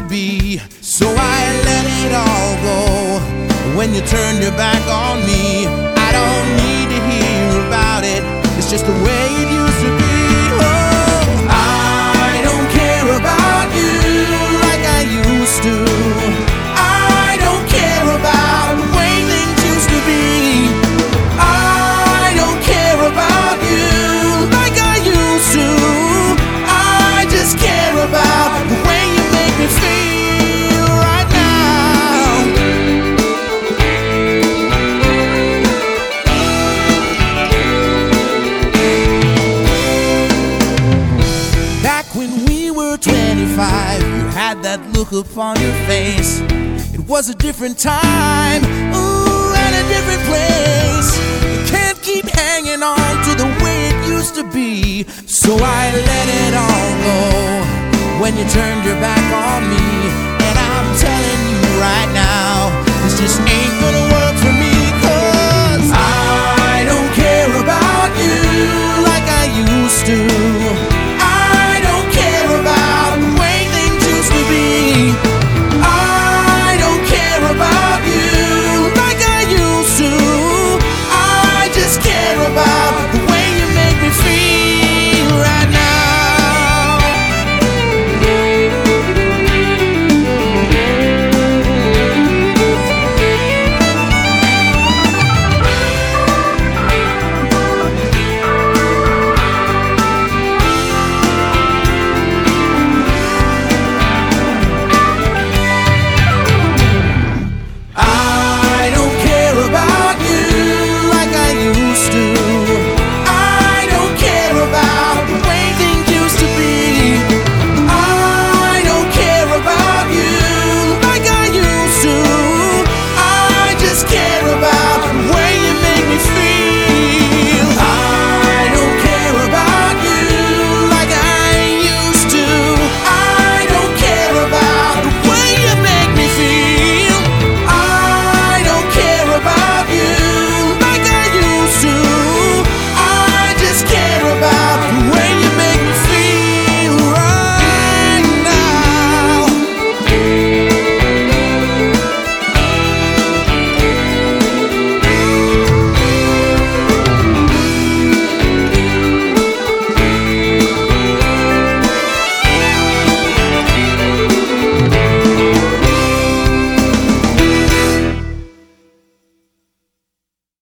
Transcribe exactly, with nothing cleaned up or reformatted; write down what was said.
be. So I let it all go. When you turned your back on me, I don't need to hear about it. It's just the way it used to be. Oh, I don't care about you like I used to. I don't care about the way things used to be. I don't care about you like I used to. I just care about the way you make me feel right now. Back when we were twenty-five, you had that look upon your face. It was a different time, ooh, and a different place. You can't keep hanging on to the way it used to be. So I let it all go when you turned your back on me. And I'm telling you right now, this just ain't gonna work for me. Cause I don't care about you like I used to.